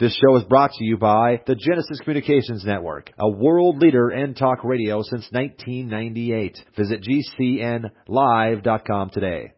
This show is brought to you by the Genesis Communications Network, a world leader in talk radio since 1998. Visit GCNlive.com today.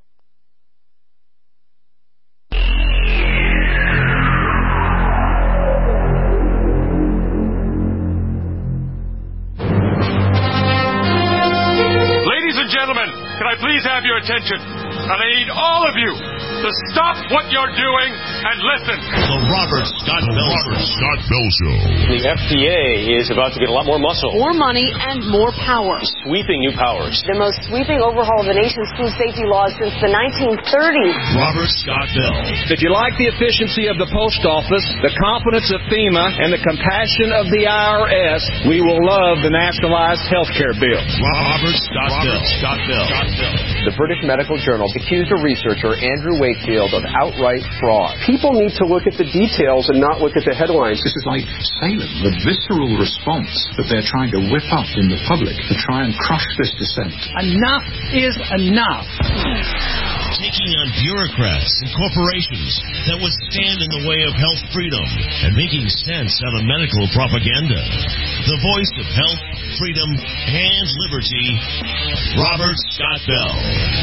Ladies and gentlemen, can I please have your attention? And I need all of you to stop what you're doing and listen. The Robert Scott Bell Show. The FDA is about to get a lot more muscle. More money and more power. Sweeping new powers. The most sweeping overhaul of the nation's food safety laws since the 1930s. Robert Scott Bell. If you like the efficiency of the post office, the competence of FEMA, and the compassion of the IRS, we will love the nationalized health care bill. Robert Scott Bell. The British Medical Journal accused a researcher, Andrew Wakefield, of outright fraud. People need to look at the details and not look at the headlines. This is like Salem, the visceral response that they're trying to whip up in the public to try and crush this dissent. Enough is enough. Taking on bureaucrats and corporations that would stand in the way of health freedom and making sense out of medical propaganda. The voice of health, freedom, and liberty, Robert Scott Bell.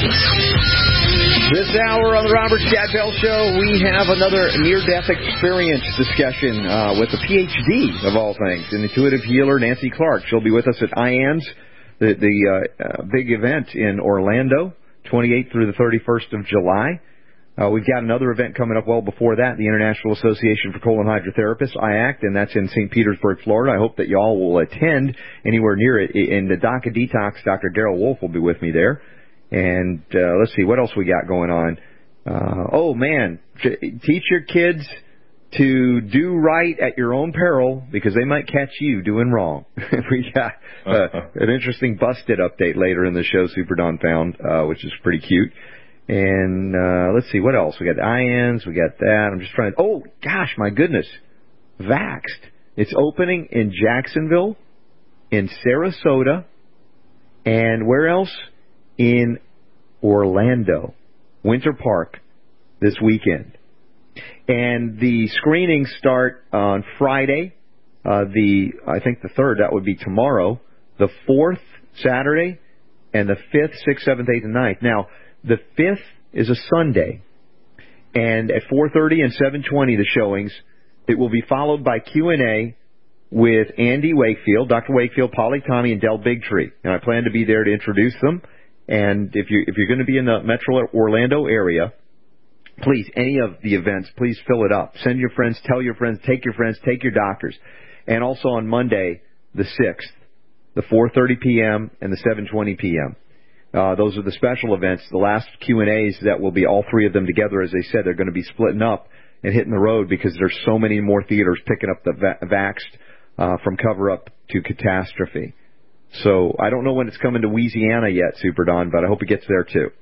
This hour on the Robert Scott Bell Show, we have another near-death experience discussion with a PhD, of all things, an intuitive healer, Nancy Clark. She'll be with us at IANDS, the big event in Orlando, 28th through the 31st of July. We've got another event coming up well before that, the International Association for Colon Hydrotherapists, IACT, and that's in St. Petersburg, Florida. I hope that y'all will attend anywhere near it. In the DACA Detox, Dr. Daryl Wolf will be with me there. And let's see, what else we got going on? Oh, man, teach your kids to do right at your own peril because they might catch you doing wrong. We got an interesting busted update later in the show, Super Don found, which is pretty cute. And let's see, what else? We got the IANDS, we got that. I'm just trying to... Oh, gosh, my goodness. Vaxxed. It's opening in Jacksonville, in Sarasota, and where else? In Orlando, Winter Park, this weekend. And the screenings start on Friday, I think the 3rd, that would be tomorrow, the 4th, Saturday, and the 5th, 6th, 7th, 8th, and 9th. Now, the 5th is a Sunday, and at 4:30 and 7:20, the showings, it will be followed by Q&A with Andy Wakefield, Dr. Wakefield, Polly Tommy, and Del Bigtree. And I plan to be there to introduce them. And if you're going to be in the Metro Orlando area, please, any of the events, please fill it up. Send your friends, tell your friends, take your doctors. And also on Monday, the 6th, the 4:30 p.m. and the 7:20 p.m. Those are the special events. The last Q&As that will be all three of them together, as they said, they're going to be splitting up and hitting the road because there's so many more theaters picking up the vaxxed from cover-up to catastrophe. So I don't know when it's coming to Louisiana yet, Super Don, but I hope it gets there too.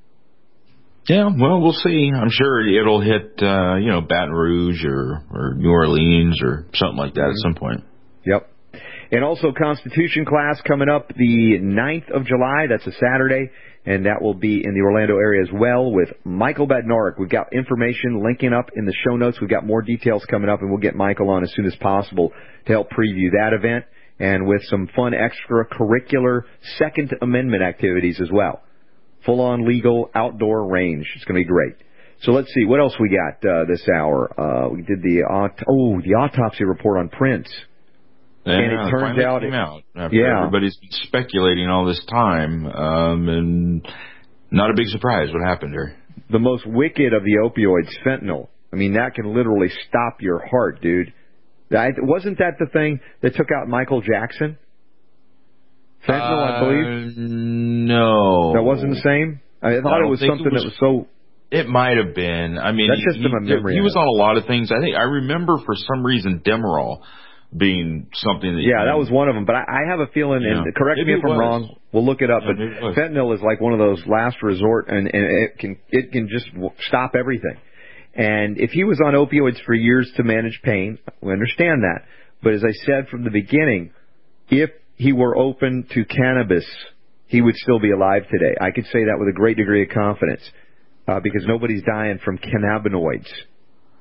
Yeah, well, we'll see. I'm sure it'll hit, Baton Rouge or New Orleans or something like that at some point. Yep. And also Constitution class coming up the 9th of July. That's a Saturday, and that will be in the Orlando area as well with Michael Badnarik. We've got information linking up in the show notes. We've got more details coming up, and we'll get Michael on as soon as possible to help preview that event and with some fun extracurricular Second Amendment activities as well. Full-on legal outdoor range. It's going to be great. So let's see. What else we got this hour? We did the autopsy report on Prince. Yeah, and it turns out everybody's been speculating all this time, and not a big surprise what happened here. The most wicked of the opioids, fentanyl. I mean, that can literally stop your heart, dude. Wasn't that the thing that took out Michael Jackson? Fentanyl, I believe? No. That wasn't the same? I thought it was something that was so... It might have been. I mean, that's just in my memory. He was on a lot of things. I remember for some reason Demerol being something that... Yeah, that was one of them. But I have a feeling, and correct me if I'm wrong, we'll look it up, but fentanyl is like one of those last resort, and it can just stop everything. And if he was on opioids for years to manage pain, we understand that. But as I said from the beginning, if he were open to cannabis, he would still be alive today. I could say that with a great degree of confidence because nobody's dying from cannabinoids.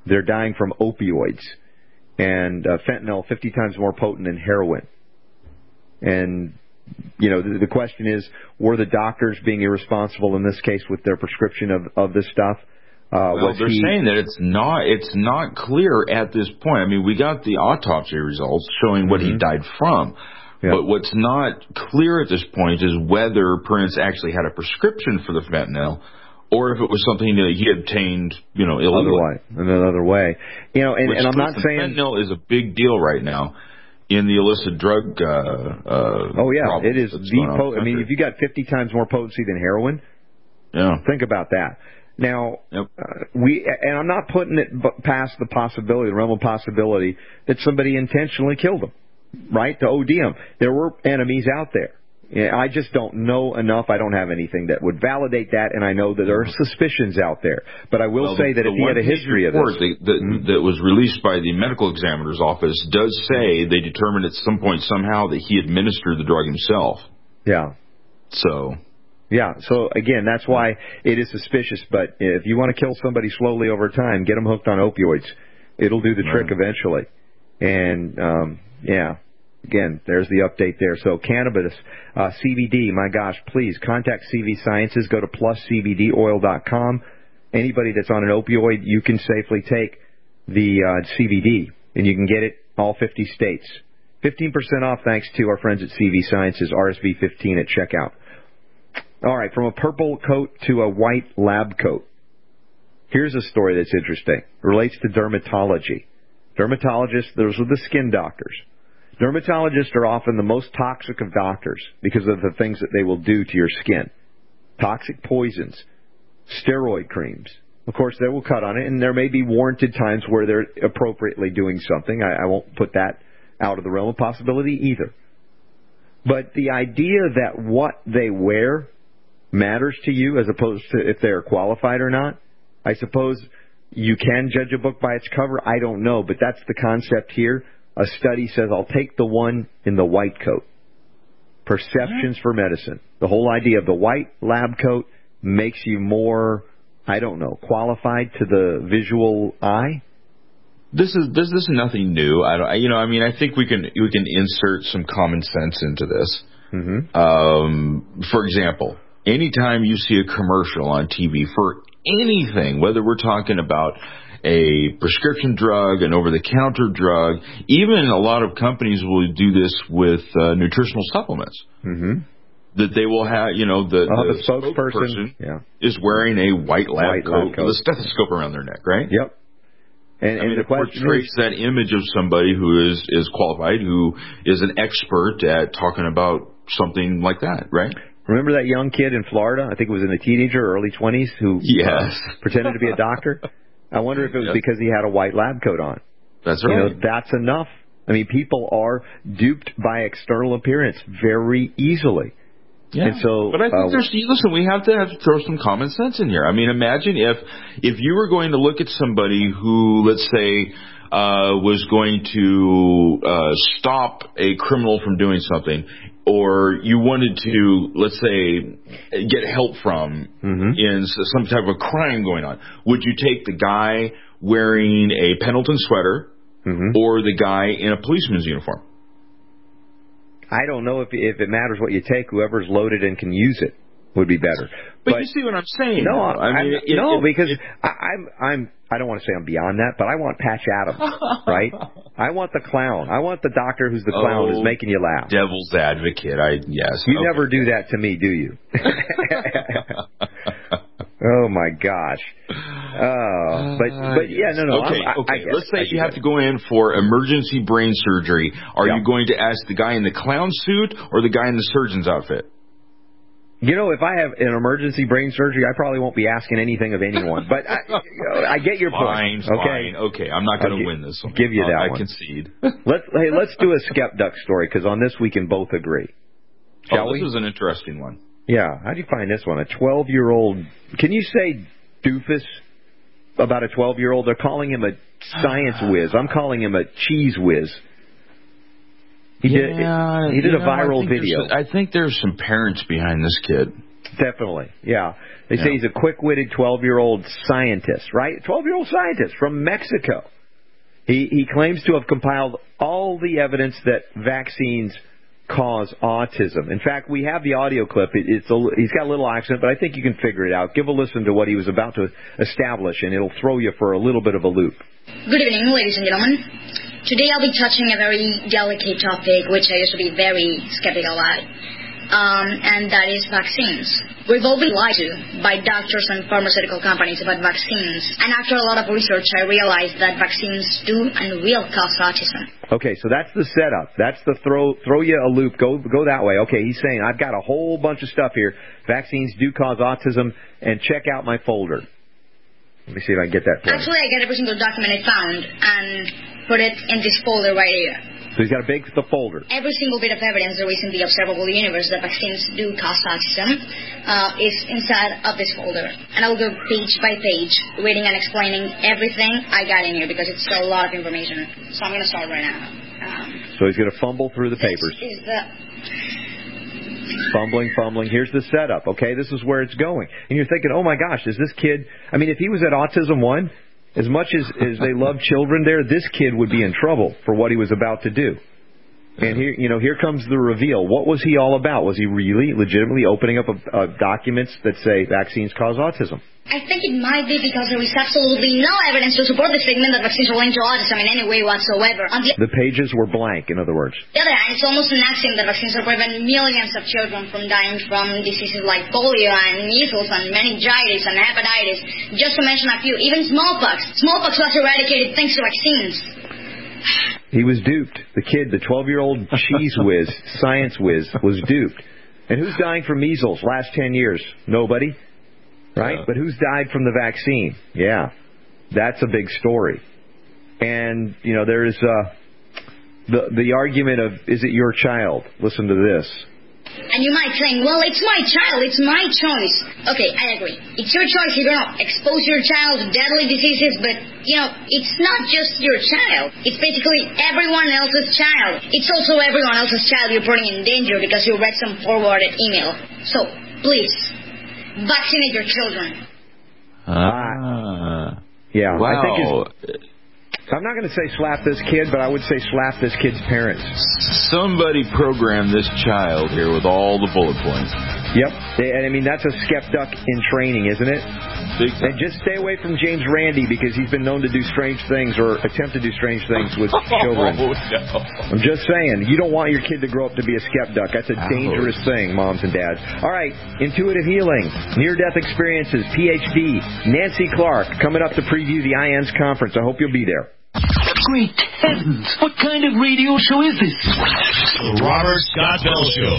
they're dying from opioids. And fentanyl, 50 times more potent than heroin. And, you know, the question is, were the doctors being irresponsible in this case with their prescription of this stuff? Well, they're saying that it's not clear at this point. I mean, we got the autopsy results showing what he died from. Yeah. But what's not clear at this point is whether Prince actually had a prescription for the fentanyl, or if it was something that he obtained, you know, illegally. Another way. You know, and I'm not saying fentanyl is a big deal right now in the illicit drug. It is I mean, if you got 50 times more potency than heroin, think about that. Now, and I'm not putting it past the realm of possibility that somebody intentionally killed him, right? To OD him. There were enemies out there. I just don't know enough. I don't have anything that would validate that, and I know that there are suspicions out there. But I will say that if he had a history of this... that was released by the medical examiner's office does say they determined at some point somehow that he administered the drug himself. Yeah. So, again, that's why it is suspicious. But if you want to kill somebody slowly over time, get them hooked on opioids. It'll do the trick eventually. And, again, there's the update there. So cannabis, CBD, my gosh, please contact CV Sciences. Go to pluscbdoil.com. Anybody that's on an opioid, you can safely take the CBD, and you can get it all 50 states. 15% off thanks to our friends at CV Sciences, RSV15 at checkout. All right, from a purple coat to a white lab coat. Here's a story that's interesting. It relates to dermatology. Dermatologists, those are the skin doctors. Dermatologists are often the most toxic of doctors because of the things that they will do to your skin. Toxic poisons, steroid creams. Of course, they will cut on it, and there may be warranted times where they're appropriately doing something. I won't put that out of the realm of possibility either. But the idea that what they wear matters to you as opposed to if they're qualified or not, I suppose you can judge a book by its cover. I don't know, but that's the concept here. A study says, I'll take the one in the white coat. Perceptions for medicine. The whole idea of the white lab coat makes you more, qualified to the visual eye. This is nothing new. I think we can insert some common sense into this. Mm-hmm. For example, anytime you see a commercial on TV for anything, whether we're talking about a prescription drug, an over-the-counter drug, even a lot of companies will do this with nutritional supplements. Mm-hmm. That they will have, the spokesperson is wearing a white lab coat with a stethoscope around their neck, right? Yep. And it portrays that image of somebody who is qualified, who is an expert at talking about something like that, right? Remember that young kid in Florida? I think it was in the teenager, early 20s, who pretended to be a doctor? I wonder if it was because he had a white lab coat on. That's right. That's enough. I mean, people are duped by external appearance very easily. Yeah. And so, but I think we have to throw some common sense in here. I mean, imagine if you were going to look at somebody who, let's say, was going to stop a criminal from doing something, or you wanted to, let's say, get help from in some type of crime going on, would you take the guy wearing a Pendleton sweater or the guy in a policeman's uniform? I don't know if it matters what you take. Whoever's loaded and can use it would be better. But you see what I'm saying? No, because I don't want to say I'm beyond that, but I want Patch Adams, right? I want the clown. I want the doctor who's the clown who's making you laugh. Devil's advocate, yes. You never do that to me, do you? Oh my gosh. But yeah, no. Okay. Let's say you have to go in for emergency brain surgery. Are you going to ask the guy in the clown suit or the guy in the surgeon's outfit? If I have an emergency brain surgery, I probably won't be asking anything of anyone. But I get your point. Fine. Okay, I'm not going to win this one. Give you that one. I concede. Let's do a Skep Duck story, because on this we can both agree. Shall we? This is an interesting one. Yeah. How do you find this one? A 12-year-old. Can you say doofus about a 12-year-old? They're calling him a science whiz. I'm calling him a cheese whiz. He did a viral video. I think there's some parents behind this kid. Definitely, yeah. They say he's a quick-witted 12-year-old scientist, right? 12-year-old scientist from Mexico. He claims to have compiled all the evidence that vaccines cause autism. In fact, we have the audio clip. He's got a little accent, but I think you can figure it out. Give a listen to what he was about to establish, and it'll throw you for a little bit of a loop. Good evening, ladies and gentlemen. Today I'll be touching a very delicate topic, which I used to be very skeptical at, and that is vaccines. We've all been lied to by doctors and pharmaceutical companies about vaccines, and after a lot of research, I realized that vaccines do and will cause autism. Okay, so that's the setup. That's the throw you a loop. Go that way. Okay, he's saying, I've got a whole bunch of stuff here. Vaccines do cause autism, and check out my folder. Let me see if I can get that for you. Actually, I got every single document I found and put it in this folder right here. So he's got a big folder. Every single bit of evidence there is in the observable universe that vaccines do cause autism is inside of this folder. And I'll go page by page, reading and explaining everything I got in here because it's a lot of information. So I'm going to start right now. So he's going to fumble through the papers. This is the... Fumbling. Here's the setup. Okay, this is where it's going. And you're thinking, oh my gosh, is this kid... I mean, if he was at Autism 1... As much as they love children there, this kid would be in trouble for what he was about to do. And here comes the reveal. What was he all about? Was he really legitimately opening up documents that say vaccines cause autism? I think it might be because there is absolutely no evidence to support the statement that vaccines are linked to autism in any way whatsoever. The pages were blank, in other words. On the other hand, it's almost an axiom that vaccines will prevent millions of children from dying from diseases like polio and measles and meningitis and hepatitis, just to mention a few. Even smallpox. Smallpox was eradicated thanks to vaccines. He was duped. The kid, the 12-year-old cheese whiz, science whiz, was duped. And who's dying from measles last 10 years? Nobody. Right? But who's died from the vaccine? Yeah. That's a big story. And, there is the argument of, is it your child? Listen to this. And you might think, well, it's my child, it's my choice. Okay, I agree. It's your choice. You're going to expose your child to deadly diseases, but, it's not just your child. It's basically everyone else's child. It's also everyone else's child you're putting in danger because you read some forwarded email. So, please, vaccinate your children. Yeah, wow. I think I'm not going to say slap this kid, but I would say slap this kid's parents. Somebody programmed this child here with all the bullet points. Yep. And I mean, that's a skeptic in training, isn't it? Big time. And just stay away from James Randi because he's been known to do strange things or attempt to do strange things with children. Oh, no. I'm just saying, you don't want your kid to grow up to be a skeptic. That's a dangerous thing, moms and dads. All right, intuitive healing, near-death experiences, PhD, Nancy Clark, coming up to preview the IANS conference. I hope you'll be there. Great heavens! What kind of radio show is this? The Robert Scott Bell Show.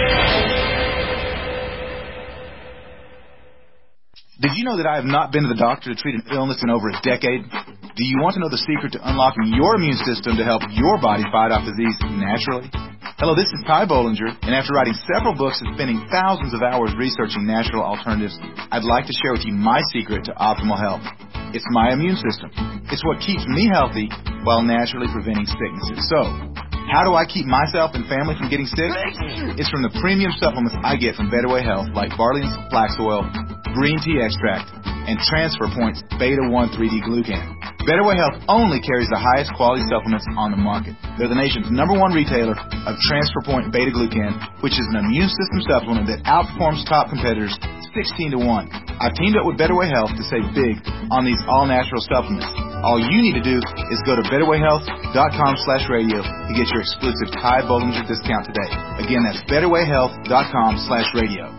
Did you know that I have not been to the doctor to treat an illness in over a decade? Do you want to know the secret to unlocking your immune system to help your body fight off disease naturally? Hello, this is Ty Bollinger, and after writing several books and spending thousands of hours researching natural alternatives, I'd like to share with you my secret to optimal health. It's my immune system. It's what keeps me healthy while naturally preventing sicknesses. So, how do I keep myself and family from getting sick? It's from the premium supplements I get from Better Way Health, like barley and flax oil, green tea extract, and Transfer Point's Beta-1 3D Glucan. Better Way Health only carries the highest quality supplements on the market. They're the nation's #1 retailer of Transfer Point Beta Glucan, which is an immune system supplement that outperforms top competitors 16 to 1. I've teamed up with Better Way Health to save big on these all-natural supplements. All you need to do is go to betterwayhealth.com/radio to get your exclusive Ty Bollinger discount today. Again, that's betterwayhealth.com/radio.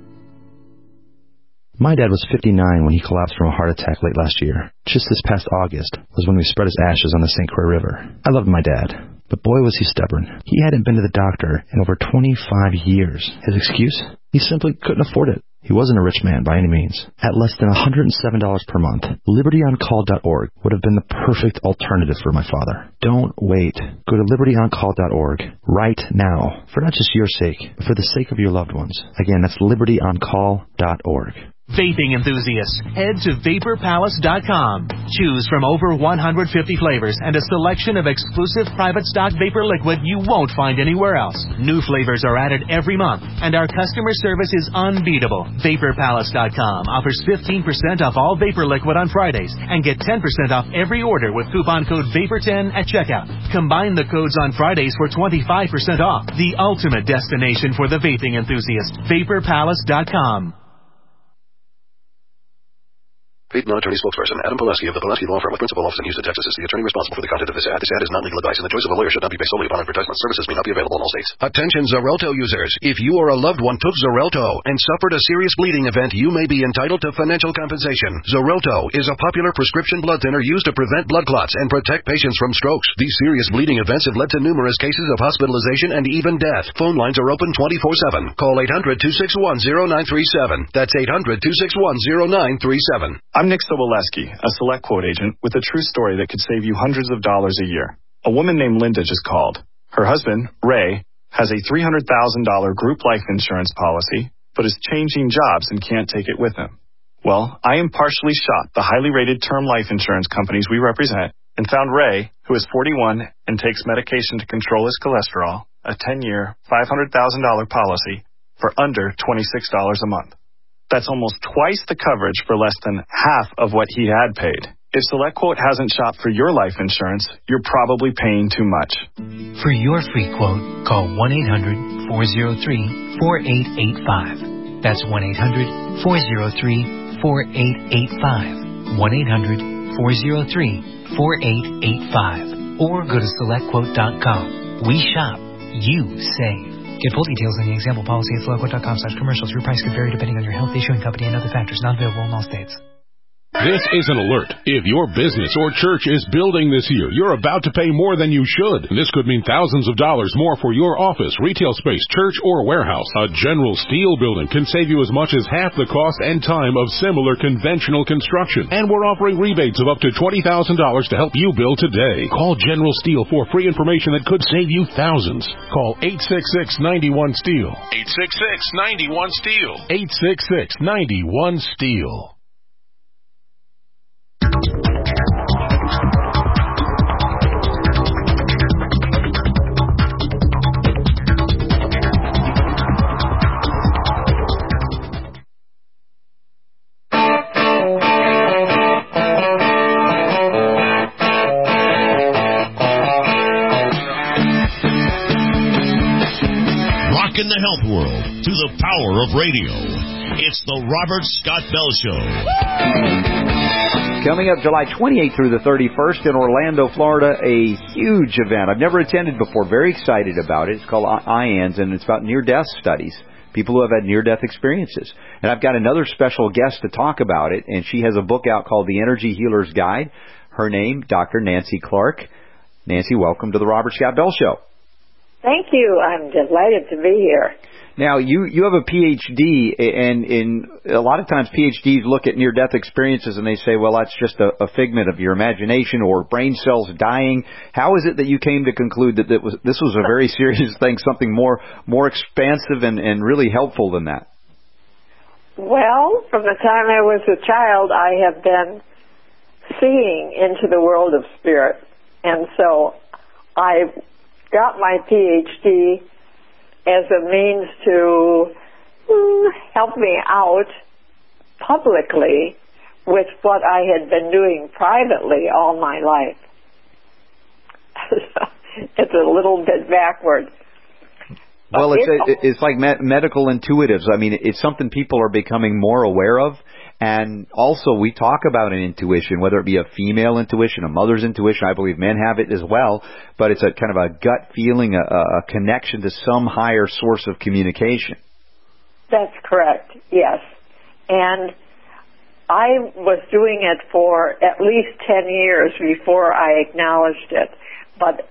My dad was 59 when he collapsed from a heart attack late last year. Just this past August was when we spread his ashes on the St. Croix River. I loved my dad, but boy was he stubborn. He hadn't been to the doctor in over 25 years. His excuse? He simply couldn't afford it. He wasn't a rich man by any means. At less than $107 per month, LibertyOnCall.org would have been the perfect alternative for my father. Don't wait. Go to LibertyOnCall.org right now, for not just your sake, but for the sake of your loved ones. Again, that's LibertyOnCall.org. Vaping enthusiasts, head to VaporPalace.com. Choose from over 150 flavors and a selection of exclusive private stock vapor liquid you won't find anywhere else. New flavors are added every month, and our customer service is unbeatable. VaporPalace.com offers 15% off all vapor liquid on Fridays and get 10% off every order with coupon code VAPOR10 at checkout. Combine the codes on Fridays for 25% off. The ultimate destination for the vaping enthusiast. VaporPalace.com. Paid non-attorney spokesperson Adam Pileski of the Pileski Law Firm with principal office in Houston, Texas is the attorney responsible for the content of this ad. This ad is not legal advice, and the choice of a lawyer should not be based solely upon advertisement. Services may not be available in all states. Attention Xarelto users. If you or a loved one took Xarelto and suffered a serious bleeding event, you may be entitled to financial compensation. Xarelto is a popular prescription blood thinner used to prevent blood clots and protect patients from strokes. These serious bleeding events have led to numerous cases of hospitalization and even death. Phone lines are open 24/7. Call 800-261-0937. That's 800-261-0937. I'm Nick Soboleski, a Select Quote agent with a true story that could save you hundreds of dollars a year. A woman named Linda just called. Her husband, Ray, has a $300,000 group life insurance policy, but is changing jobs and can't take it with him. Well, I impartially shot the highly rated term life insurance companies we represent and found Ray, who is 41 and takes medication to control his cholesterol, a 10-year, $500,000 policy for under $26 a month. That's almost twice the coverage for less than half of what he had paid. If SelectQuote hasn't shopped for your life insurance, you're probably paying too much. For your free quote, call 1-800-403-4885. That's 1-800-403-4885. 1-800-403-4885. Or go to SelectQuote.com. We shop. You save. Get full details in the example policy at SelectQuote.com/commercials. Your price could vary depending on your health, issuing company, and other factors. Not available in all states. This is an alert. If your business or church is building this year, you're about to pay more than you should. This could mean thousands of dollars more for your office, retail space, church, or warehouse. A General Steel building can save you as much as half the cost and time of similar conventional construction. And we're offering rebates of up to $20,000 to help you build today. Call General Steel for free information that could save you thousands. Call 866-91-STEEL. 866-91-STEEL. 866-91-STEEL. In the health world through the power of radio. It's the Robert Scott Bell Show. Coming up July 28th through the 31st in Orlando, Florida, a huge event. I've never attended before. Very excited about it. It's called IANS, and it's about near-death studies, people who have had near-death experiences. And I've got another special guest to talk about it, and she has a book out called The Energy Healer's Guide. Her name, Dr. Nancy Clark. Nancy, welcome to the Robert Scott Bell Show. Thank you. I'm delighted to be here. Now, you have a PhD, and a lot of times PhDs look at near-death experiences and they say, well, that's just a figment of your imagination or brain cells dying. How is it that you came to conclude that this was a very serious thing, something more expansive and really helpful than that? Well, from the time I was a child, I have been seeing into the world of spirit. And so I got my PhD as a means to help me out publicly with what I had been doing privately all my life. It's a little bit backward. Well, it's like medical intuitives. I mean, it's something people are becoming more aware of. And also, we talk about an intuition, whether it be a female intuition, a mother's intuition. I believe men have it as well. But it's a kind of a gut feeling, a connection to some higher source of communication. That's correct, yes. And I was doing it for at least 10 years before I acknowledged it. But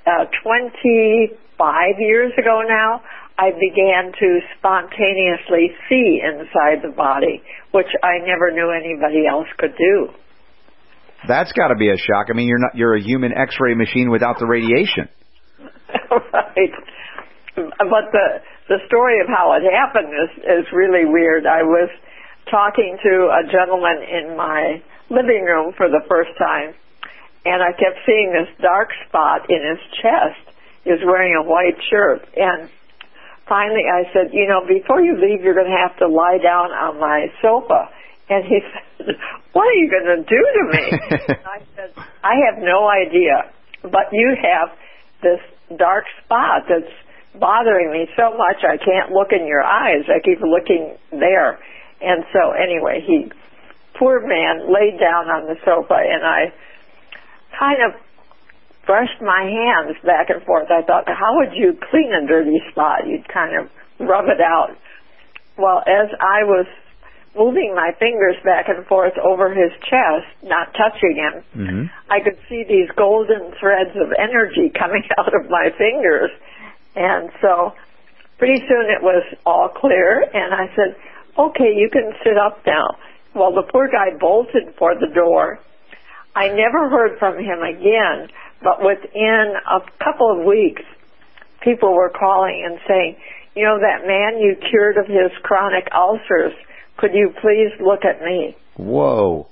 25 years ago now, I began to spontaneously see inside the body, which I never knew anybody else could do. That's got to be a shock. I mean, you're a human X-ray machine without the radiation. Right. But the story of how it happened is really weird. I was talking to a gentleman in my living room for the first time, and I kept seeing this dark spot in his chest. He was wearing a white shirt, and finally I said, you know, before you leave, you're going to have to lie down on my sofa. And he said, what are you going to do to me? And I said, I have no idea, but you have this dark spot that's bothering me so much I can't look in your eyes. I keep looking there. And so anyway, poor man, laid down on the sofa, and I kind of brushed my hands back and forth. I thought, how would you clean a dirty spot? You'd kind of rub it out. Well, as I was moving my fingers back and forth over his chest, not touching him, I could see these golden threads of energy coming out of my fingers. And so pretty soon it was all clear, and I said, okay, you can sit up now. Well, the poor guy bolted for the door. I never heard from him again, but within a couple of weeks, people were calling and saying, you know, that man you cured of his chronic ulcers, could you please look at me? Whoa.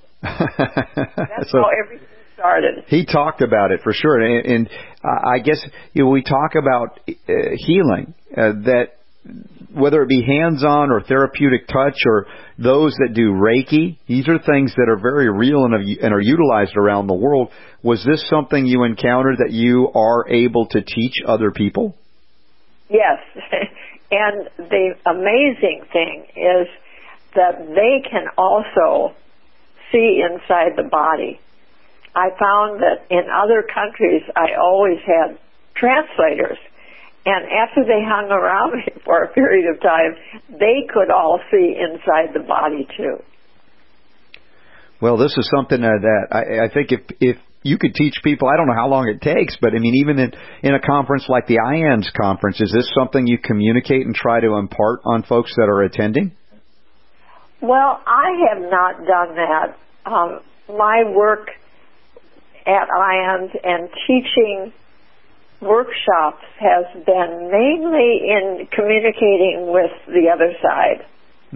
That's how everything started. He talked about it for sure. And I guess we talk about healing, that whether it be hands-on or therapeutic touch or those that do Reiki, these are things that are very real and are utilized around the world. Was this something you encountered that you are able to teach other people? Yes. And the amazing thing is that they can also see inside the body. I found that in other countries, I always had translators. And after they hung around me for a period of time, they could all see inside the body, too. Well, this is something that I think if you could teach people, I don't know how long it takes, but I mean, even in a conference like the IANDS conference, is this something you communicate and try to impart on folks that are attending? Well, I have not done that. My work at IANDS and teaching workshops has been mainly in communicating with the other side.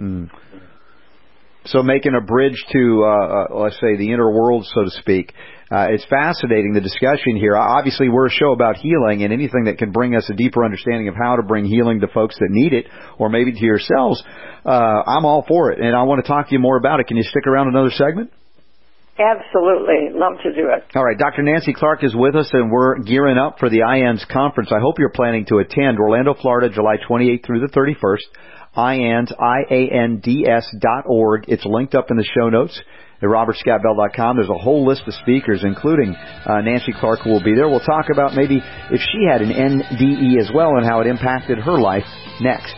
So making a bridge to, let's say, the inner world, so to speak. It's fascinating, the discussion here. Obviously, we're a show about healing, and anything that can bring us a deeper understanding of how to bring healing to folks that need it, or maybe to yourselves, I'm all for it. And I want to talk to you more about it. Can you stick around another segment? Absolutely. Love to do it. All right. Dr. Nancy Clark is with us, and we're gearing up for the IANDS conference. I hope you're planning to attend Orlando, Florida, July 28th through the 31st. IANDS, IANDS.org. It's linked up in the show notes at robertscottbell.com. There's a whole list of speakers, including Nancy Clark, who will be there. We'll talk about maybe if she had an NDE as well and how it impacted her life next.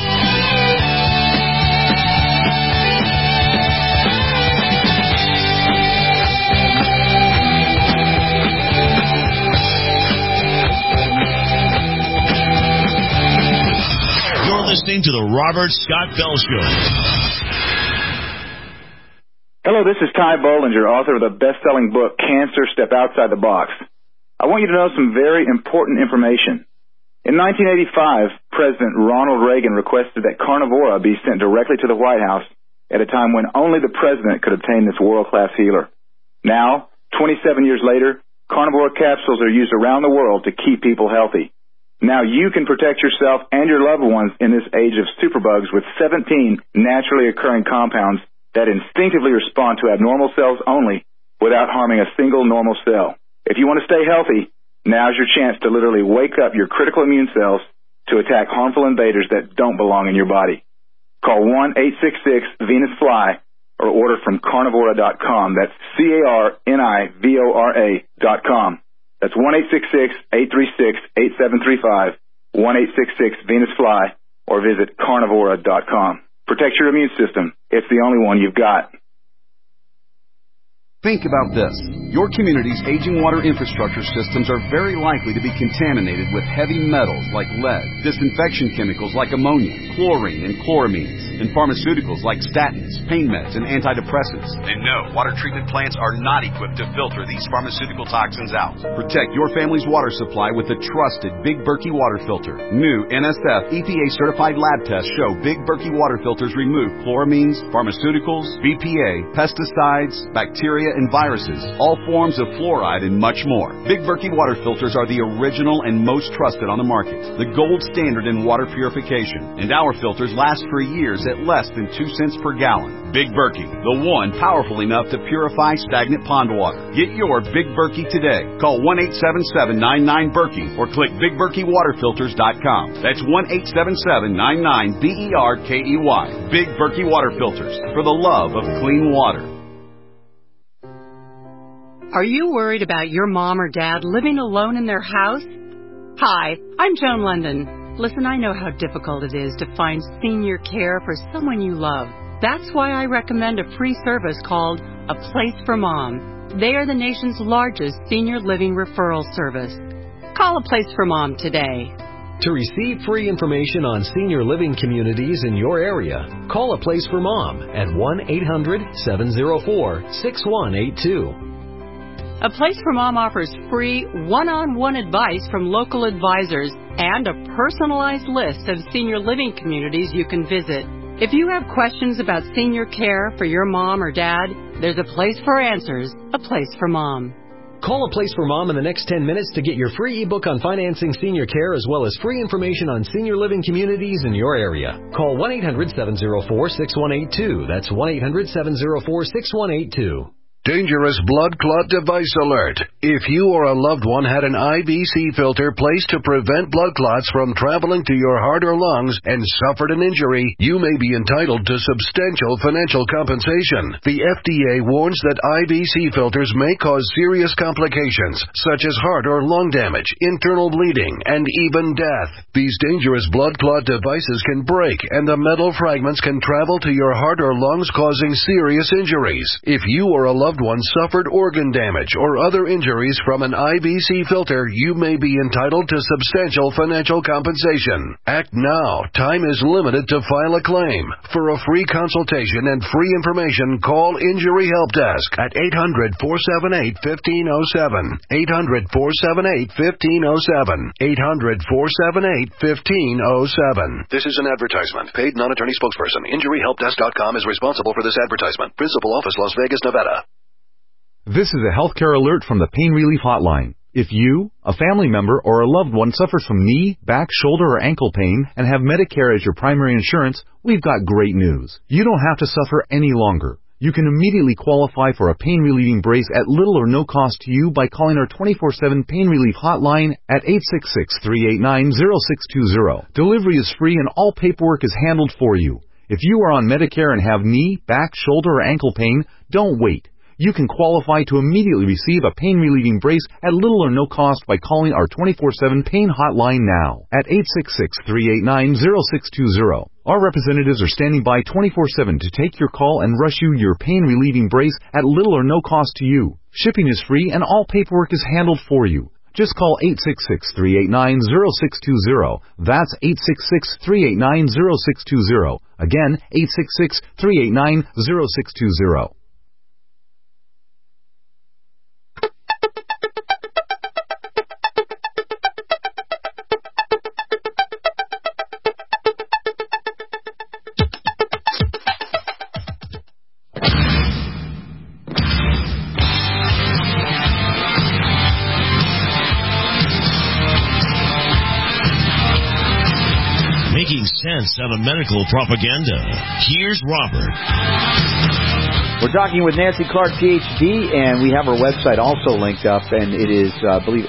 Listening to the Robert Scott Bell Show. Hello, this is Ty Bollinger, author of the best-selling book, Cancer, Step Outside the Box. I want you to know some very important information. In 1985, President Ronald Reagan requested that Carnivora be sent directly to the White House at a time when only the president could obtain this world-class healer. Now, 27 years later, Carnivora capsules are used around the world to keep people healthy. Now you can protect yourself and your loved ones in this age of superbugs with 17 naturally occurring compounds that instinctively respond to abnormal cells only without harming a single normal cell. If you want to stay healthy, now's your chance to literally wake up your critical immune cells to attack harmful invaders that don't belong in your body. Call 1-866-VENUS-FLY or order from carnivora.com. That's CARNIVORA.com. That's 1-866-836-8735, 1-866-VENUS-FLY, or visit carnivora.com. Protect your immune system. It's the only one you've got. Think about this. Your community's aging water infrastructure systems are very likely to be contaminated with heavy metals like lead, disinfection chemicals like ammonia, chlorine, and chloramines. and pharmaceuticals like statins, pain meds, and antidepressants. And no, water treatment plants are not equipped to filter these pharmaceutical toxins out. Protect your family's water supply with the trusted Big Berkey water filter. New NSF EPA-certified lab tests show Big Berkey water filters remove chloramines, pharmaceuticals, BPA, pesticides, bacteria, and viruses, all forms of fluoride, and much more. Big Berkey water filters are the original and most trusted on the market, the gold standard in water purification, and our filters last for years at less than 2 cents per gallon. Big Berkey, the one powerful enough to purify stagnant pond water. Get your Big Berkey today. Call 1-877-99-BERKEY or click BigBerkeyWaterFilters.com. That's 1-877-99-BERKEY. Big Berkey Water Filters, for the love of clean water. Are you worried about your mom or dad living alone in their house? Hi, I'm Joan London. Listen, I know how difficult it is to find senior care for someone you love. That's why I recommend a free service called A Place for Mom. They are the nation's largest senior living referral service. Call A Place for Mom today. To receive free information on senior living communities in your area, call A Place for Mom at 1-800-704-6182. A Place for Mom offers free one-on-one advice from local advisors and a personalized list of senior living communities you can visit. If you have questions about senior care for your mom or dad, there's a place for answers, A Place for Mom. Call A Place for Mom in the next 10 minutes to get your free ebook on financing senior care as well as free information on senior living communities in your area. Call 1-800-704-6182. That's 1-800-704-6182. Dangerous blood clot device alert. If you or a loved one had an IVC filter placed to prevent blood clots from traveling to your heart or lungs and suffered an injury, you may be entitled to substantial financial compensation. The FDA warns that IVC filters may cause serious complications, such as heart or lung damage, internal bleeding, and even death. These dangerous blood clot devices can break, and the metal fragments can travel to your heart or lungs, causing serious injuries. If you or a loved one suffered organ damage or other injuries from an IVC filter, you may be entitled to substantial financial compensation. Act now. Time is limited to file a claim. For a free consultation and free information, call Injury Help Desk at 800-478-1507. 800-478-1507. 800-478-1507. This is an advertisement. Paid non-attorney spokesperson. InjuryHelpDesk.com is responsible for this advertisement. Principal office, Las Vegas, Nevada. This is a healthcare alert from the Pain Relief Hotline. If you, a family member, or a loved one suffers from knee, back, shoulder, or ankle pain and have Medicare as your primary insurance, we've got great news. You don't have to suffer any longer. You can immediately qualify for a pain-relieving brace at little or no cost to you by calling our 24/7 Pain Relief Hotline at 866-389-0620. Delivery is free and all paperwork is handled for you. If you are on Medicare and have knee, back, shoulder, or ankle pain, don't wait. You can qualify to immediately receive a pain-relieving brace at little or no cost by calling our 24/7 Pain Hotline now at 866-389-0620. Our representatives are standing by 24/7 to take your call and rush you your pain-relieving brace at little or no cost to you. Shipping is free and all paperwork is handled for you. Just call 866-389-0620. That's 866-389-0620. Again, 866-389-0620. Making sense out of medical propaganda. Here's Robert. We're talking with Nancy Clark, PhD, and we have her website also linked up, and it is, I believe,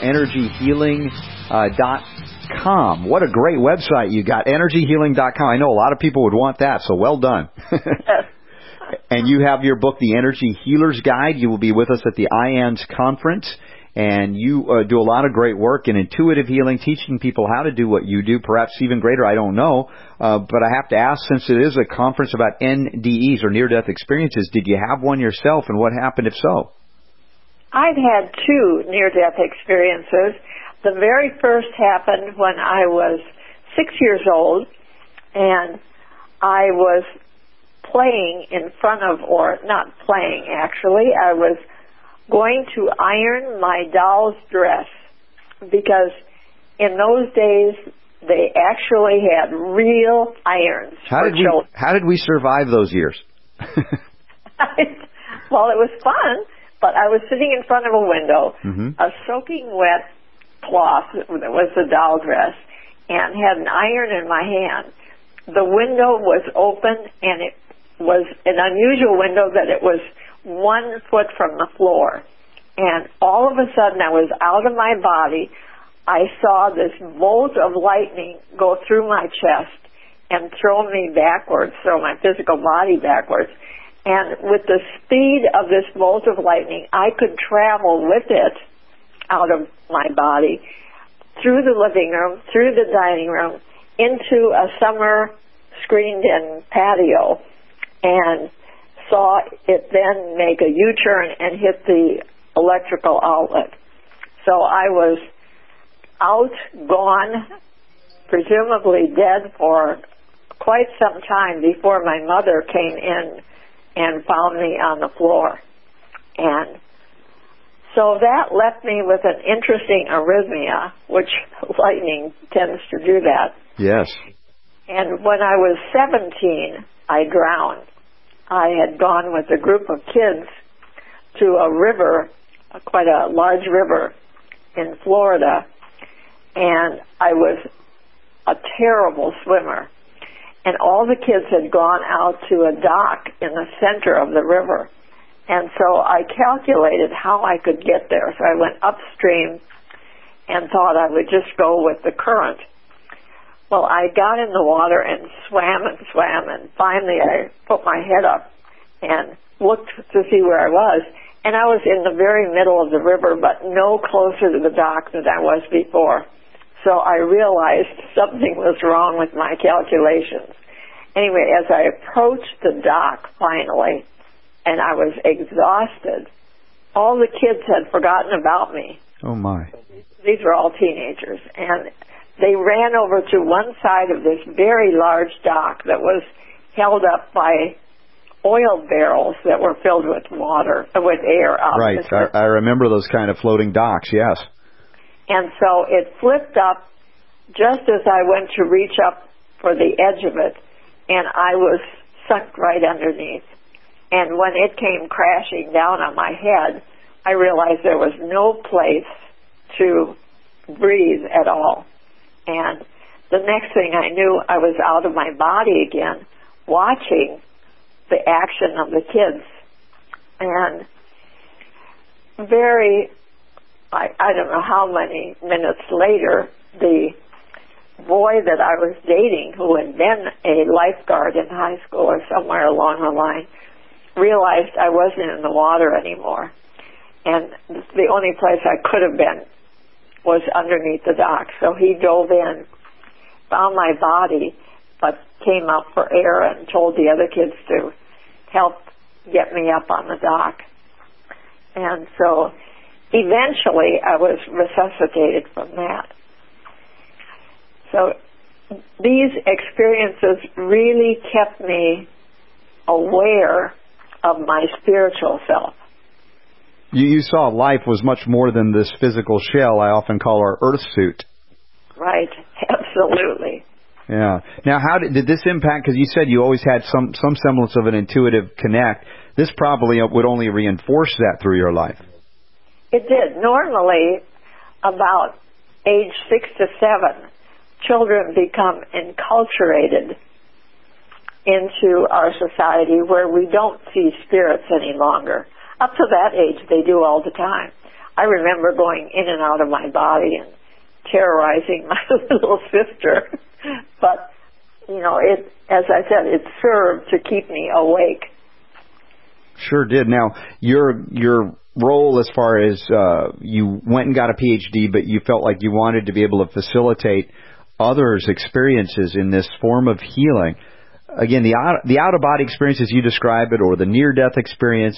energyhealing.com. What a great website you got, energyhealing.com. I know a lot of people would want that, so well done. And you have your book, The Energy Healer's Guide. You will be with us at the IANS conference. And you do a lot of great work in intuitive healing, teaching people how to do what you do, perhaps even greater, I don't know. But I have to ask, since it is a conference about NDEs, or near-death experiences, did you have one yourself, and what happened if so? I've had 2 near-death experiences. The very first happened when I was 6 years old, and I was playing in front of, or not playing actually, I was going to iron my doll's dress, because in those days they actually had real irons. How did we survive those years? Well, it was fun, but I was sitting in front of a window, a soaking wet cloth that was the doll dress, and had an iron in my hand. The window was open, and it was an unusual window that it was 1 foot from the floor. And all of a sudden, I was out of my body. I saw this bolt of lightning go through my chest and throw me backwards, throw my physical body backwards. And with the speed of this bolt of lightning, I could travel with it out of my body, through the living room, through the dining room, into a summer screened-in patio, and saw it then make a U-turn and hit the electrical outlet. So I was out, gone, presumably dead for quite some time before my mother came in and found me on the floor. And so that left me with an interesting arrhythmia, which lightning tends to do that. Yes. And when I was 17, I drowned. I had gone with a group of kids to a river, quite a large river in Florida, and I was a terrible swimmer. And all the kids had gone out to a dock in the center of the river. And so I calculated how I could get there. So I went upstream and thought I would just go with the current. Well, I got in the water and swam, and finally I put my head up and looked to see where I was. And I was in the very middle of the river, but no closer to the dock than I was before. So I realized something was wrong with my calculations. Anyway, as I approached the dock finally, and I was exhausted, all the kids had forgotten about me. Oh, my. These were all teenagers. And they ran over to one side of this very large dock that was held up by oil barrels that were filled with water, with air. Right. I remember those kind of floating docks, yes. And so it flipped up just as I went to reach up for the edge of it, and I was sunk right underneath. And when it came crashing down on my head, I realized there was no place to breathe at all. And the next thing I knew, I was out of my body again, watching the action of the kids. And I don't know how many minutes later, the boy that I was dating, who had been a lifeguard in high school or somewhere along the line, realized I wasn't in the water anymore. And the only place I could have been was underneath the dock. So he dove in, found my body, but came up for air and told the other kids to help get me up on the dock. And so eventually I was resuscitated from that. So these experiences really kept me aware of my spiritual self. You saw life was much more than this physical shell I often call our earth suit. Right, absolutely. Yeah. Now, how did this impact, because you said you always had some semblance of an intuitive connect, this probably would only reinforce that through your life. It did. Normally, about age 6 to 7, children become enculturated into our society where we don't see spirits any longer. Up to that age, they do all the time. I remember going in and out of my body and terrorizing my little sister. But, you know, it, as I said, it served to keep me awake. Sure did. Now, your role as far as you went and got a PhD, but you felt like you wanted to be able to facilitate others' experiences in this form of healing. Again, the out-of-body experiences you describe it, or the near-death experience.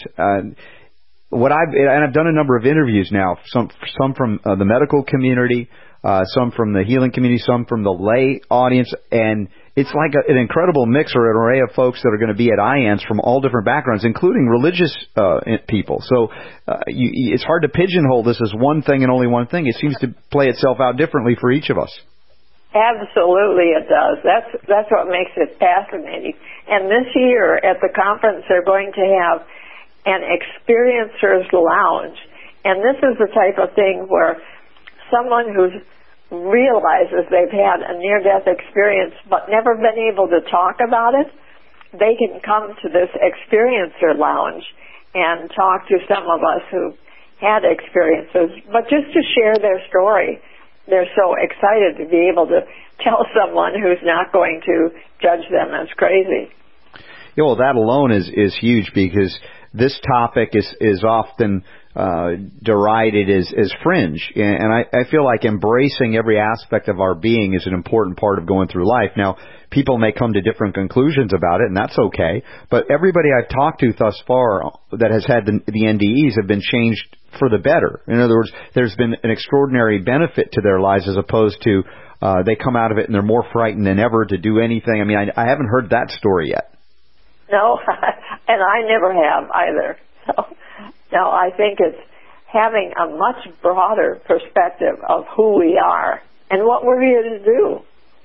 I've done a number of interviews now, some from the medical community, some from the healing community, some from the lay audience, and it's like an incredible mix or an array of folks that are going to be at IANS from all different backgrounds, including religious people. So it's hard to pigeonhole this as one thing and only one thing. It seems to play itself out differently for each of us. Absolutely it does. That's what makes it fascinating. And this year at the conference they're going to have an experiencers lounge. And this is the type of thing where someone who realizes they've had a near-death experience but never been able to talk about it, they can come to this experiencer lounge and talk to some of us who had experiences, but just to share their story. They're so excited to be able to tell someone who's not going to judge them as crazy. Yeah, well, that alone is huge, because this topic is often derided as fringe. And I feel like embracing every aspect of our being is an important part of going through life. Now, people may come to different conclusions about it, and that's okay. But everybody I've talked to thus far that has had the NDEs have been changed for the better. In other words, there's been an extraordinary benefit to their lives as opposed to they come out of it and they're more frightened than ever to do anything. I mean, I haven't heard that story yet. No, and I never have either. So, no, I think it's having a much broader perspective of who we are and what we're here to do.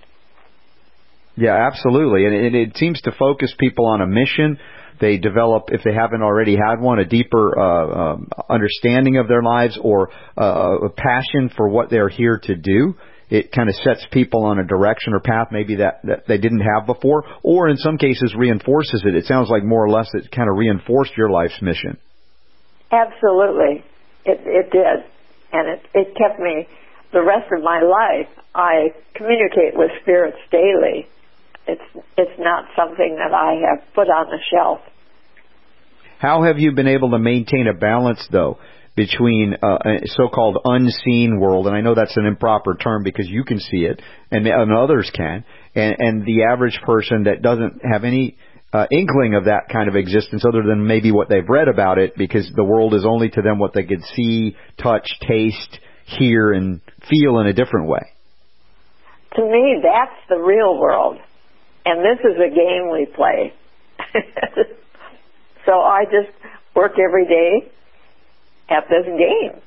Yeah, absolutely. And it seems to focus people on a mission. They develop, if they haven't already had one, a deeper understanding of their lives or a passion for what they're here to do. It kind of sets people on a direction or path maybe that they didn't have before, or in some cases reinforces it. It sounds like more or less it kind of reinforced your life's mission. Absolutely. It did. And it kept me, the rest of my life, I communicate with spirits daily. It's not something that I have put on the shelf. How have you been able to maintain a balance, though, between a so-called unseen world, and I know that's an improper term because you can see it, and others can, and the average person that doesn't have any inkling of that kind of existence other than maybe what they've read about it, because the world is only to them what they could see, touch, taste, hear, and feel in a different way? To me, that's the real world, and this is a game we play. So I just work every day at this game.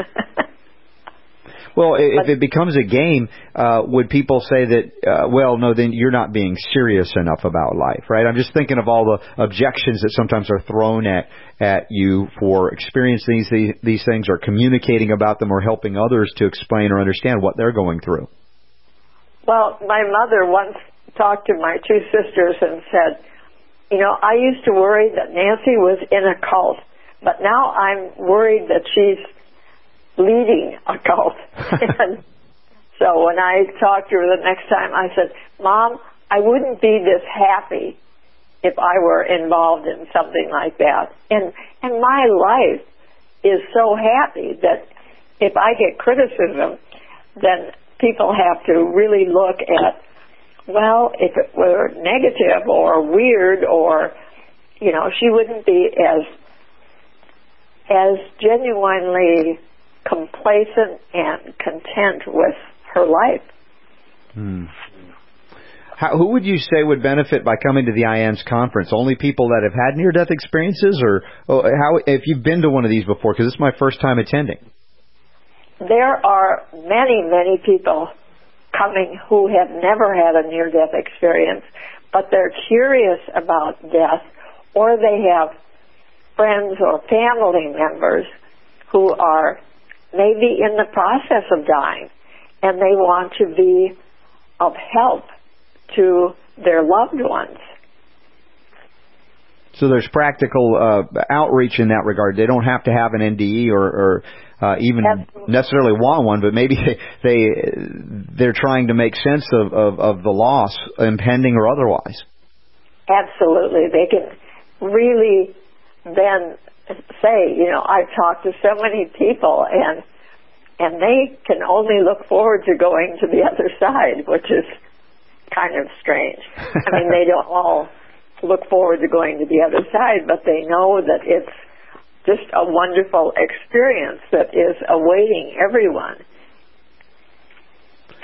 Well, if it becomes a game, would people say that, well, no, then you're not being serious enough about life, right? I'm just thinking of all the objections that sometimes are thrown at you for experiencing these things or communicating about them or helping others to explain or understand what they're going through. Well, my mother once talked to my two sisters and said, you know, I used to worry that Nancy was in a cult, but now I'm worried that she's leading a cult. And so when I talked to her the next time, I said, Mom, I wouldn't be this happy if I were involved in something like that. And my life is so happy that if I get criticism, then people have to really look at, well, if it were negative or weird or, you know, she wouldn't be as genuinely complacent and content with her life. Who would you say would benefit by coming to the IANS conference? Only people that have had near-death experiences, or how? If you've been to one of these before, because this is my first time attending. There are many, many people coming who have never had a near-death experience, but they're curious about death, or they have friends or family members who are maybe in the process of dying, and they want to be of help to their loved ones. So there's practical outreach in that regard. They don't have to have an NDE or even necessarily want one, but maybe they're trying to make sense of the loss, impending or otherwise. Absolutely. They can really then say, you know, I've talked to so many people, and they can only look forward to going to the other side, which is kind of strange. I mean, they don't all look forward to going to the other side, but they know that it's just a wonderful experience that is awaiting everyone.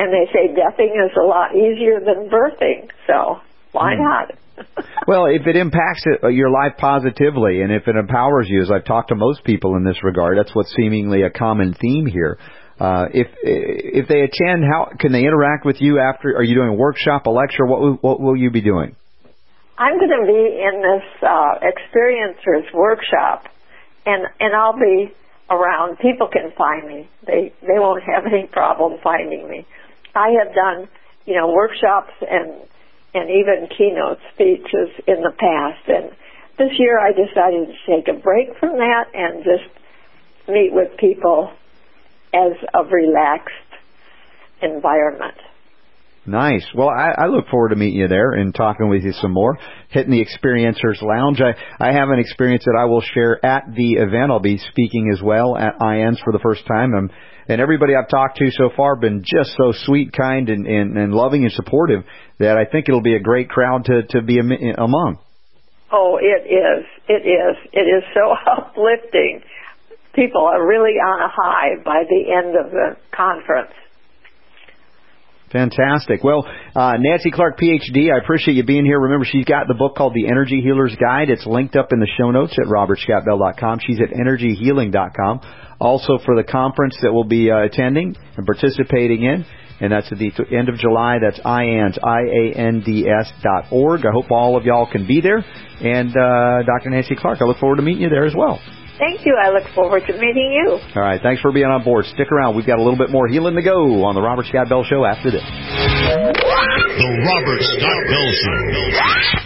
And they say deathing is a lot easier than birthing, so why not? Well, if it impacts your life positively, and if it empowers you, as I've talked to most people in this regard, that's what's seemingly a common theme here. If they attend, how can they interact with you after? Are you doing a workshop, a lecture? What will you be doing? I'm going to be in this experiencers workshop, and I'll be around. People can find me. They won't have any problem finding me. I have done, workshops and even keynote speeches in the past, and this year I decided to take a break from that and just meet with people as a relaxed environment. Nice. Well, I look forward to meeting you there and talking with you some more, hitting the Experiencers Lounge. I have an experience that I will share at the event. I'll be speaking as well at IANS for the first time. And everybody I've talked to so far been just so sweet, kind, and loving and supportive that I think it'll be a great crowd to be among. Oh, it is. It is. It is so uplifting. People are really on a high by the end of the conference. Fantastic. Well, Nancy Clark, PhD, I appreciate you being here. Remember, she's got the book called The Energy Healer's Guide. It's linked up in the show notes at robertscottbell.com. She's at energyhealing.com. Also for the conference that we'll be attending and participating in, and that's at the end of July. That's IANDS, IANDS.org. I hope all of y'all can be there. And Dr. Nancy Clark, I look forward to meeting you there as well. Thank you. I look forward to meeting you. All right. Thanks for being on board. Stick around. We've got a little bit more healing to go on the Robert Scott Bell Show after this. The Robert Scott Bell Show.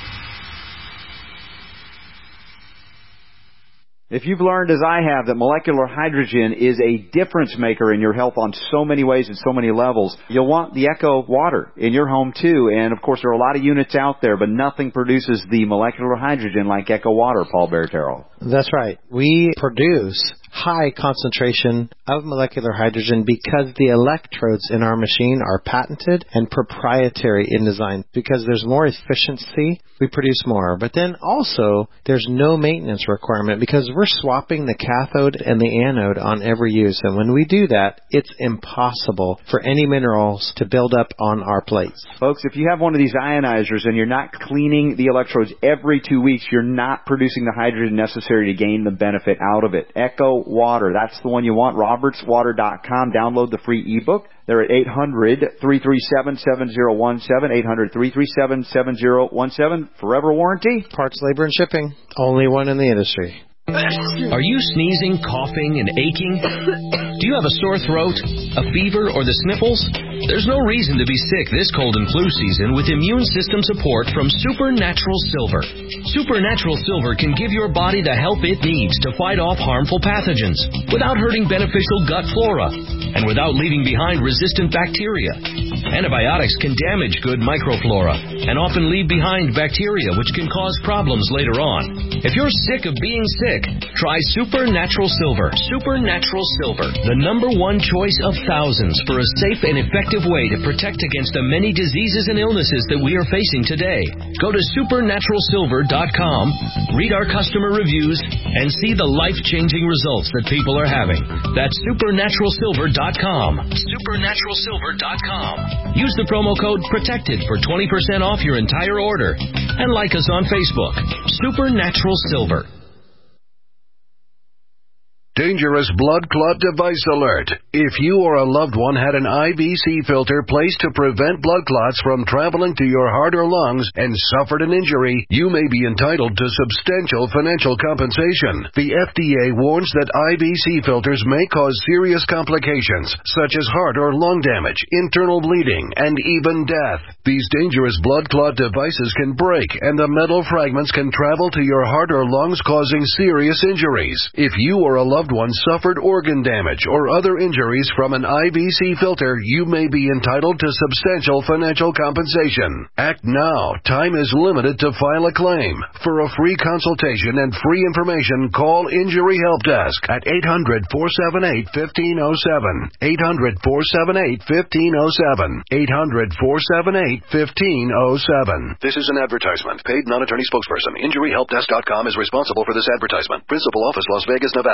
If you've learned, as I have, that molecular hydrogen is a difference maker in your health on so many ways and so many levels, you'll want the Echo water in your home too. And of course, there are a lot of units out there, but nothing produces the molecular hydrogen like Echo water, Paul Bertero. That's right. We produce high concentration of molecular hydrogen because the electrodes in our machine are patented and proprietary in design. Because there's more efficiency, we produce more. But then also, there's no maintenance requirement because we're swapping the cathode and the anode on every use. And when we do that, it's impossible for any minerals to build up on our plates. Folks, if you have one of these ionizers and you're not cleaning the electrodes every 2 weeks, you're not producing the hydrogen necessary to gain the benefit out of it. Echo Water, that's the one you want. RobertsWater.com. Download the free ebook. They're at 800-337-7017, 800-337-7017. Forever warranty. Parts, labor, and shipping. Only one in the industry. Are you sneezing, coughing, and aching? Do you have a sore throat, a fever, or the sniffles? There's no reason to be sick this cold and flu season with immune system support from Supernatural Silver. Supernatural Silver can give your body the help it needs to fight off harmful pathogens without hurting beneficial gut flora and without leaving behind resistant bacteria. Antibiotics can damage good microflora and often leave behind bacteria which can cause problems later on. If you're sick of being sick, try Supernatural Silver. Supernatural Silver, the #1 choice of thousands for a safe and effective way to protect against the many diseases and illnesses that we are facing today. Go to supernaturalsilver.com, read our customer reviews, and see the life-changing results that people are having. That's supernaturalsilver.com. Supernaturalsilver.com. Use the promo code PROTECTED for 20% off your entire order. And like us on Facebook. Supernatural Silver. Dangerous blood clot device alert. If you or a loved one had an IVC filter placed to prevent blood clots from traveling to your heart or lungs and suffered an injury, you may be entitled to substantial financial compensation. The FDA warns that IVC filters may cause serious complications, such as heart or lung damage, internal bleeding, and even death. These dangerous blood clot devices can break, and the metal fragments can travel to your heart or lungs, causing serious injuries. If you or a loved one suffered organ damage or other injuries from an IVC filter, you may be entitled to substantial financial compensation. Act now. Time is limited to file a claim. For a free consultation and free information, call Injury Help Desk at 800-478-1507. 800-478-1507. 800-478-1507. This is an advertisement. Paid non-attorney spokesperson. InjuryHelpDesk.com is responsible for this advertisement. Principal office, Las Vegas, Nevada.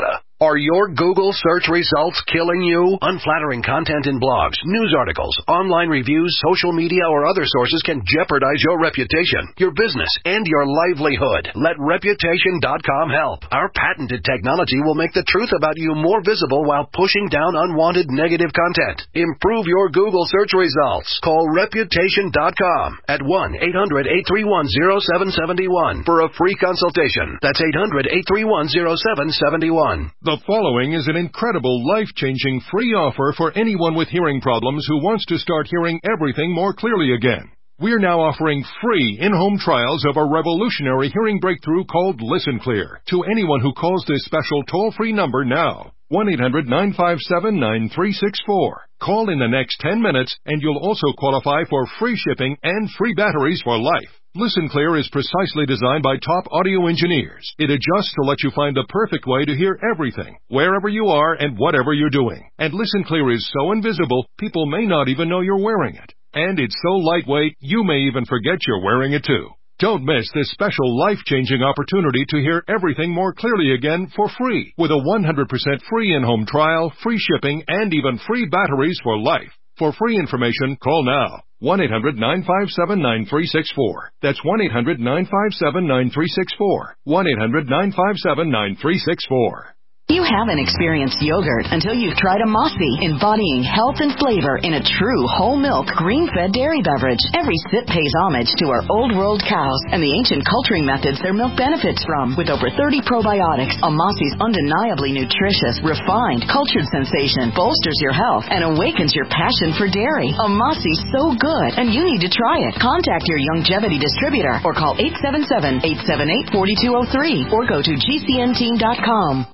Are your Google search results killing you? Unflattering content in blogs, news articles, online reviews, social media, or other sources can jeopardize your reputation, your business, and your livelihood. Let Reputation.com help. Our patented technology will make the truth about you more visible while pushing down unwanted negative content. Improve your Google search results. Call Reputation.com at 1-800-831-0771 for a free consultation. That's 800-831-0771. The following is an incredible, life-changing free offer for anyone with hearing problems who wants to start hearing everything more clearly again. We're now offering free in-home trials of a revolutionary hearing breakthrough called Listen Clear to anyone who calls this special toll-free number now. 1-800-957-9364. Call in the next 10 minutes and you'll also qualify for free shipping and free batteries for life. Listen Clear is precisely designed by top audio engineers. It adjusts to let you find the perfect way to hear everything, wherever you are and whatever you're doing. And Listen Clear is so invisible, people may not even know you're wearing it. And it's so lightweight, you may even forget you're wearing it too. Don't miss this special life-changing opportunity to hear everything more clearly again for free with a 100% free in-home trial, free shipping, and even free batteries for life. For free information, call now. 1-800-957-9364. That's 1-800-957-9364. 1-800-957-9364. You haven't experienced yogurt until you've tried a Mossy, embodying health and flavor in a true whole milk, green-fed dairy beverage. Every sip pays homage to our old world cows and the ancient culturing methods their milk benefits from. With over 30 probiotics, a Mossy's undeniably nutritious, refined, cultured sensation bolsters your health and awakens your passion for dairy. A Mossy's so good, and you need to try it. Contact your Youngevity distributor or call 877-878-4203 or go to gcnteam.com.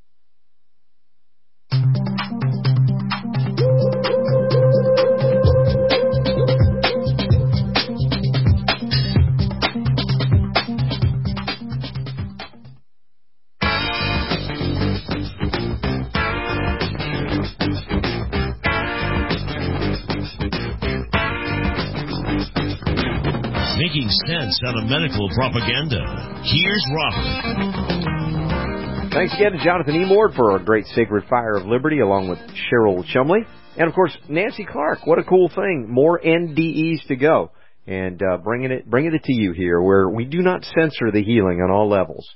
Making sense out of medical propaganda. Here's Robert. Thanks again to Jonathan E. Mord for a great Sacred Fire of Liberty, along with Cheryl Chumley. And, of course, Nancy Clark. What a cool thing. More NDEs to go. And bringing it to you here, where we do not censor the healing on all levels.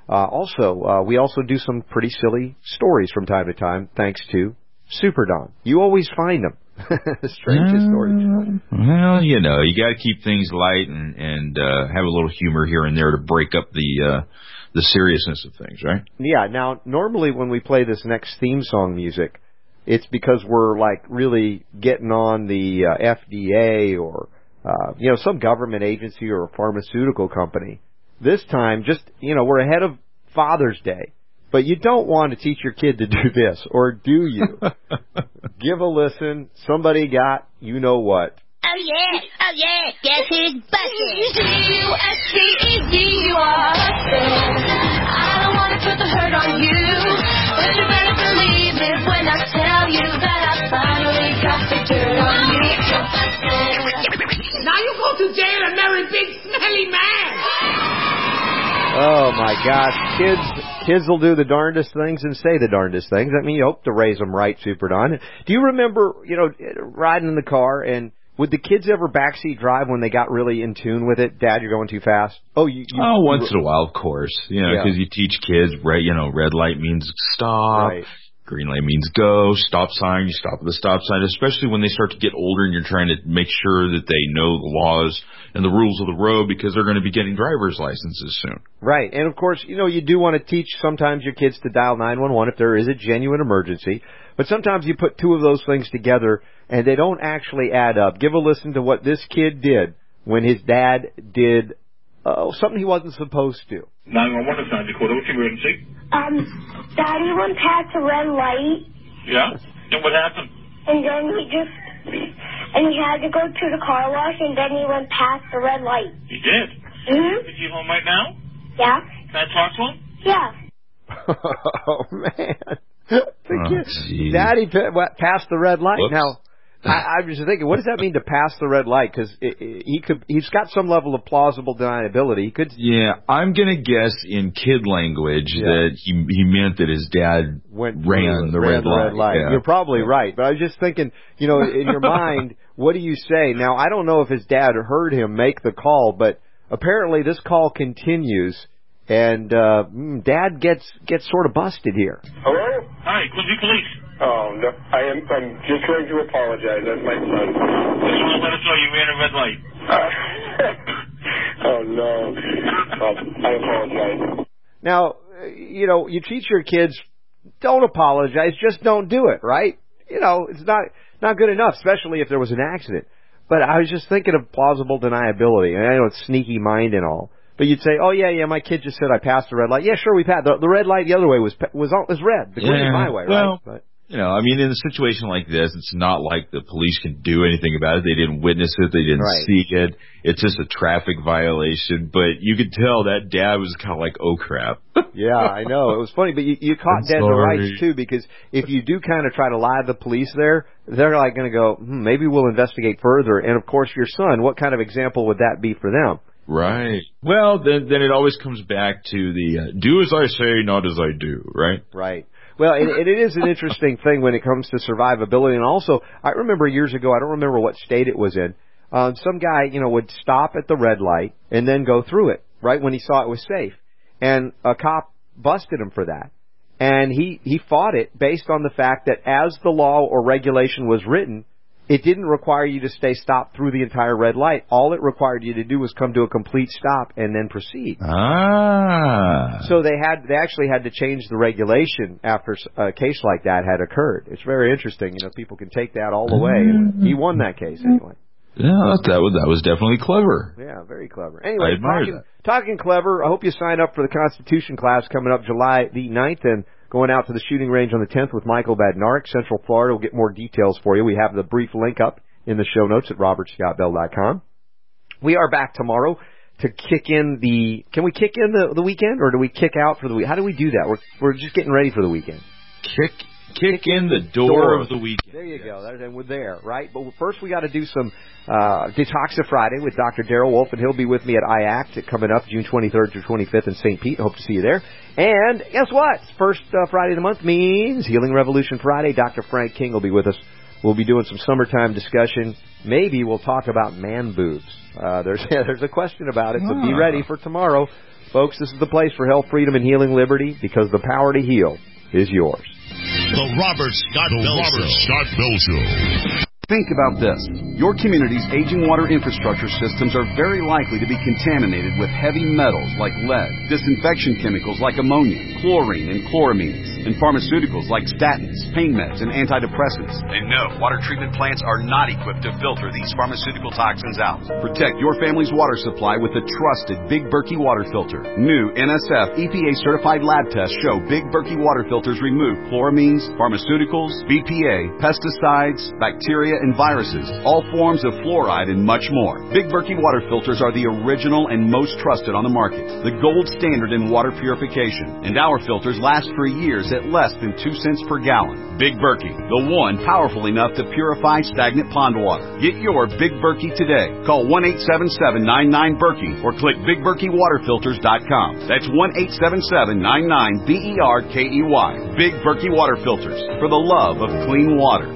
We also do some pretty silly stories from time to time, thanks to Super Don. You always find them. Strangest stories. Well, you know, you got to keep things light and have a little humor here and there to break up the seriousness of things, right? Yeah. Now, normally when we play this next theme song music, it's because we're like really getting on the FDA or some government agency or a pharmaceutical company. This time, we're ahead of Father's Day. But you don't want to teach your kid to do this, or do you? Give a listen. Somebody got you-know-what. Oh, yeah. Guess who's busted? C-U-S-C-E-D-U-R. I don't want to put the hurt on you, but you better believe it when I tell you that I finally got the dirt on you. Now you go to jail and marry big smelly man. Oh, my gosh. Kids will do the darndest things and say the darndest things. I mean, you hope to raise them right, Super Don. Do you remember, riding in the car, and would the kids ever backseat drive when they got really in tune with it? Dad, you're going too fast. Once in a while, of course. Because you teach kids, red light means stop. Right. Green light means go. Stop sign, you stop at the stop sign, especially when they start to get older and you're trying to make sure that they know the laws and the rules of the road because they're going to be getting driver's licenses soon. Right. And, of course, you do want to teach sometimes your kids to dial 911 if there is a genuine emergency. But sometimes you put two of those things together and they don't actually add up. Give a listen to what this kid did when his dad did something he wasn't supposed to. 911 is Sandy Dakota. What's your emergency? Daddy went past a red light. Yeah? And what happened? And then he had to go to the car wash, and then he went past the red light. He did? Mm-hmm. Is he home right now? Yeah. Can I talk to him? Yeah. Oh, man. Daddy passed the red light. Whoops. Now, I'm just thinking, what does that mean to pass the red light? Because he's got some level of plausible deniability. He could. Yeah, I'm gonna guess in kid language that he meant that his dad ran the red light. Yeah. You're probably right, but I was just thinking, in your mind, what do you say? Now, I don't know if his dad heard him make the call, but apparently this call continues, and Dad gets sort of busted here. Hello? Hi, Quincy Police. Oh, no, I'm just going to apologize. That's my son. Just want to let us know you ran a red light. Oh, no. I apologize. Now, you teach your kids, don't apologize, just don't do it, right? It's not good enough, especially if there was an accident. But I was just thinking of plausible deniability. And I know it's sneaky mind and all. But you'd say, oh, yeah, my kid just said I passed the red light. Yeah, sure, we passed. The red light the other way was red. The green my way, right? But, in a situation like this, it's not like the police can do anything about it. They didn't witness it. They didn't see it. It's just a traffic violation. But you could tell that dad was kind of like, oh, crap. Yeah, I know. It was funny. But you caught dead to rights, too, because if you do kind of try to lie to the police there, they're like going to go, maybe we'll investigate further. And, of course, your son, what kind of example would that be for them? Right. Well, then it always comes back to the do as I say, not as I do, right? Right. Well, and it is an interesting thing when it comes to survivability. And also, I remember years ago, I don't remember what state it was in, some guy, would stop at the red light and then go through it, right, when he saw it was safe. And a cop busted him for that. And he fought it based on the fact that as the law or regulation was written, it didn't require you to stay stopped through the entire red light. All it required you to do was come to a complete stop and then proceed. So they actually had to change the regulation after a case like that had occurred. It's very interesting. People can take that all the way. And he won that case anyway. Yeah, that was definitely clever. Yeah, very clever. Anyway, talking clever, I hope you sign up for the Constitution class coming up July the 9th and going out to the shooting range on the 10th with Michael Badnarik, Central Florida. We'll get more details for you. We have the brief link up in the show notes at robertscottbell.com. We are back tomorrow to kick in can we kick in the weekend, or do we kick out for the week? How do we do that? We're just getting ready for the weekend. Kick in the door of the weekend. There you go. And we're there, right? But first we got to do some Detoxa Friday with Dr. Darrell Wolf, and he'll be with me at IACT coming up June 23rd through 25th in St. Pete. Hope to see you there. And guess what? First Friday of the month means Healing Revolution Friday. Dr. Frank King will be with us. We'll be doing some summertime discussion. Maybe we'll talk about man boobs. There's a question about it, so be ready for tomorrow. Folks, this is the place for health, freedom, and healing liberty, because the power to heal is yours. The Robert Scott Bell Show. Think about this. Your community's aging water infrastructure systems are very likely to be contaminated with heavy metals like lead, disinfection chemicals like ammonia, chlorine and chloramines, and pharmaceuticals like statins, pain meds, and antidepressants. And no, water treatment plants are not equipped to filter these pharmaceutical toxins out. Protect your family's water supply with the trusted Big Berkey water filter. New NSF EPA-certified lab tests show Big Berkey water filters remove chloramines, pharmaceuticals, BPA, pesticides, bacteria, and viruses, all forms of fluoride, and much more. Big Berkey water filters are the original and most trusted on the market, the gold standard in water purification, and our filters last for years at less than 2 cents per gallon. Big Berkey, the one powerful enough to purify stagnant pond water. Get your Big Berkey today. Call 1-877-99-BERKEY or click BigBerkeyWaterFilters.com. That's 1-877-99-BERKEY. Big Berkey water filters, for the love of clean water.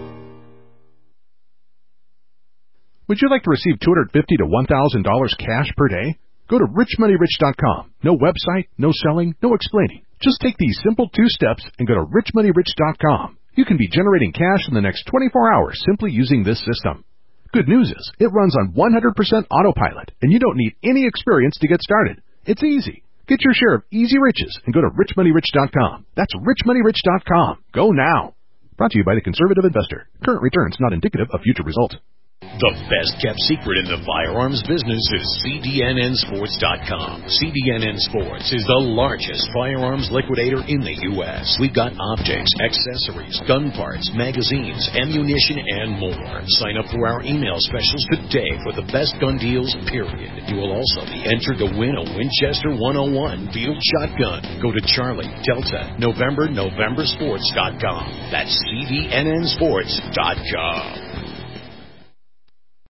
Would you like to receive $250 to $1,000 cash per day? Go to richmoneyrich.com. No website, no selling, no explaining. Just take these simple 2 steps and go to richmoneyrich.com. You can be generating cash in the next 24 hours simply using this system. Good news is, it runs on 100% autopilot, and you don't need any experience to get started. It's easy. Get your share of easy riches and go to richmoneyrich.com. That's richmoneyrich.com. Go now. Brought to you by the Conservative Investor. Current returns not indicative of future results. The best-kept secret in the firearms business is CDNNsports.com. CDNN Sports is the largest firearms liquidator in the U.S. We've got optics, accessories, gun parts, magazines, ammunition, and more. Sign up for our email specials today for the best gun deals, period. You will also be entered to win a Winchester 101 field shotgun. Go to Charlie, Delta, November, Sports.com. That's CDNNsports.com.